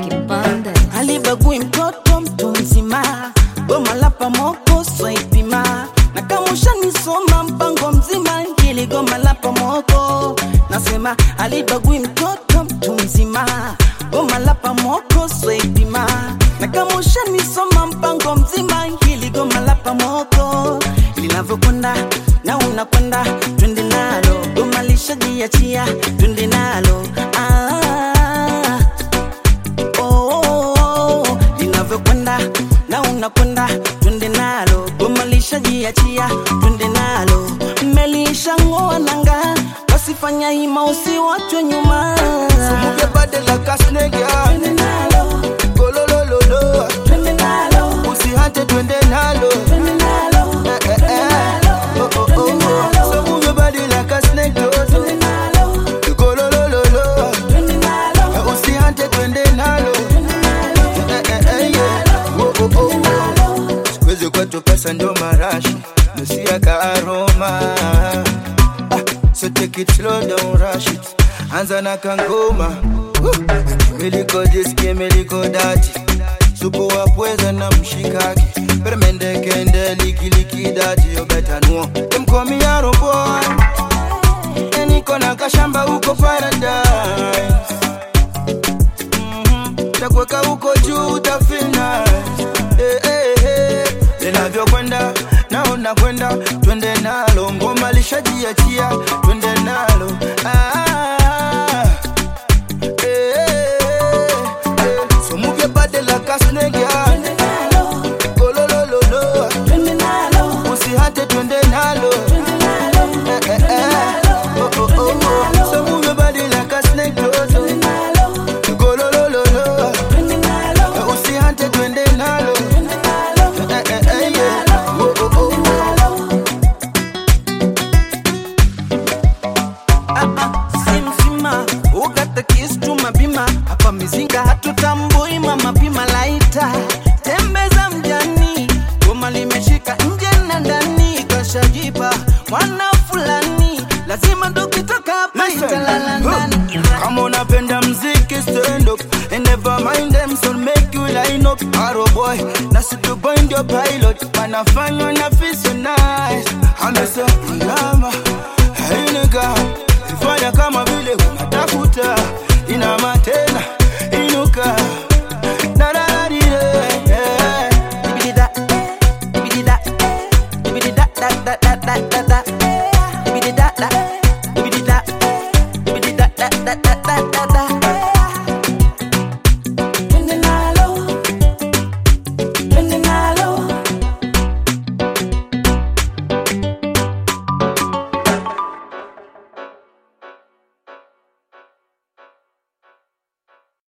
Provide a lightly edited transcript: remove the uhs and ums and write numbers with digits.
kipande. Halibagui mtoto mtu mzima, goma la pamoko swaipima. Na kama ushanisoma mpango mzima, hili goma la pamoko. Nasema halibagui mtoto mtu mzima, goma la pamoko swaipima. Na kama ushanisoma mpango mzima, hili goma la pamoko. Linavyokwenda na unakwenda, twende nalo. Goma lishajiachia, twende nalo. Linavyokwenda na unakwenda, twende nalo. Goma lishajiachia, twende nalo. Melisha ngoa nanga, wasifanya hima usiwachwe nyuma. Sumuke bade la kasnega, twende nalo. Golololo, twende nalo. usihate twende nalo. Twende nalo. Sumuke bade la kasnega, twende nalo. Golololo, twende nalo. usihate twende nalo. Sikuwezi kwa tupesa ndo marashi, nusia ka aroma. So take it slow, don't rush it. Anza na kangoma. Miliko jiski, miliko dati. Supu wa pweza na mshikaki. Permende kende, liki dati. You better know them call me Arrow Boy. Niko na kashamba uko paradise. Takweka uko juu utafeel nice. Linavyokwenda na unakwenda, twende nalo. Ngoma lishajiachia, twende nalo. Sumuke bade la kasnega, Twende nalo. golololo, Twende nalo. usihate twende nalo. Twende nalo. Sumuke bade la kasnega, Twende nalo. golololo, Twende nalo. usihate twende nalo. Twende nalo. Simsima, ukata kiss tuma bima. Hapa mizinga hatutambui mama pima laita. Tembeza mjani, goma limeshika nje na ndani. Kashajipa, mwana fulani, lazima tukitoka hapa italala ndani. Kama unapenda mziki stand up and never mind them, so make you line up. Arrow Boy, nasi to bind your pilot. Wanafanya na feel so nice. Amesa inama, hey nigga, ifanya kama vile unatafuta. Inama tena, inuka. Na na na Dibidi da, dibidi da, dibidi da da da da da da.